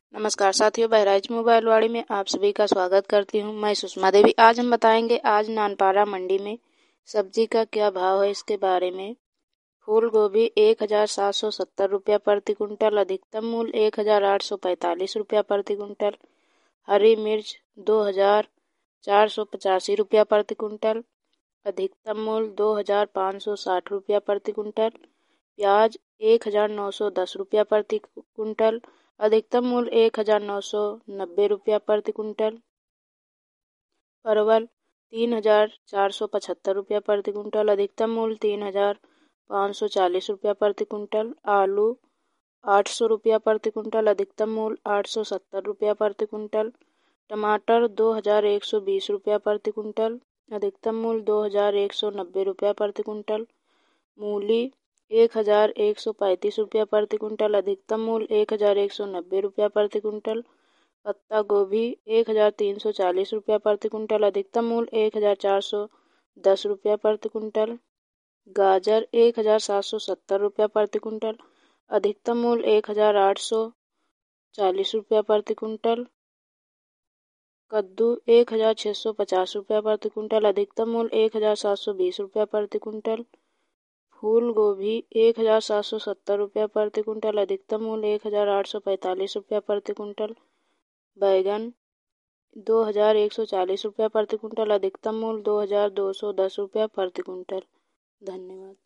नमस्कार साथियों, बहराइच मोबाइल वाड़ी में आप सभी का स्वागत करती हूं। मैं सुषमा देवी। आज हम बताएंगे आज नानपारा मंडी में सब्जी का क्या भाव है इसके बारे में। फूल गोभी 1770 रुपया प्रति कुंटल, अधिकतम मूल्य 1845 रुपया प्रति कुंटल। हरी मिर्च 2485 रुपया प्रति कुंटल, अधिकतम मूल्य 2560 रुपया प्रति कुंटल। प्याज 1910 रुपया प्रति कुंटल, अधिकतम मूल्य 1990 रुपया प्रति कुंटल। परवल 3475 रुपया प्रति कुंटल, अधिकतम मूल्य 3540 रुपया प्रति कुंटल। आलू 800 रुपया प्रति कुंटल, अधिकतम मूल्य 870 रुपया प्रति कुंटल। टमाटर 2120 रुपया प्रति कुंटल, अधिकतम मूल्य 2190 रुपया प्रति कुंटल। मूली 1135 रुपया प्रति कुंटल, अधिकतम मूल्य 1190 रुपया प्रति कुंटल। पत्ता गोभी 1340 रुपया प्रति कुंटल, अधिकतम मूल्य 1410 रुपया प्रति कुंटल। गाजर 1770 रुपया प्रति कुंटल, अधिकतम मूल्य 1840 रुपया प्रति कुंटल। कद्दू 1650 रुपया प्रति कुंटल, अधिकतम मूल्य 1720 रुपया प्रति कुंटल। फूल गोभी 1770 रुपया प्रति कुंटल, अधिकतम मूल्य 1845 रुपया प्रति कुंटल। बैगन 2140 रुपया प्रति कुंटल, अधिकतम मूल्य 2210 रुपया प्रति कुंटल। धन्यवाद।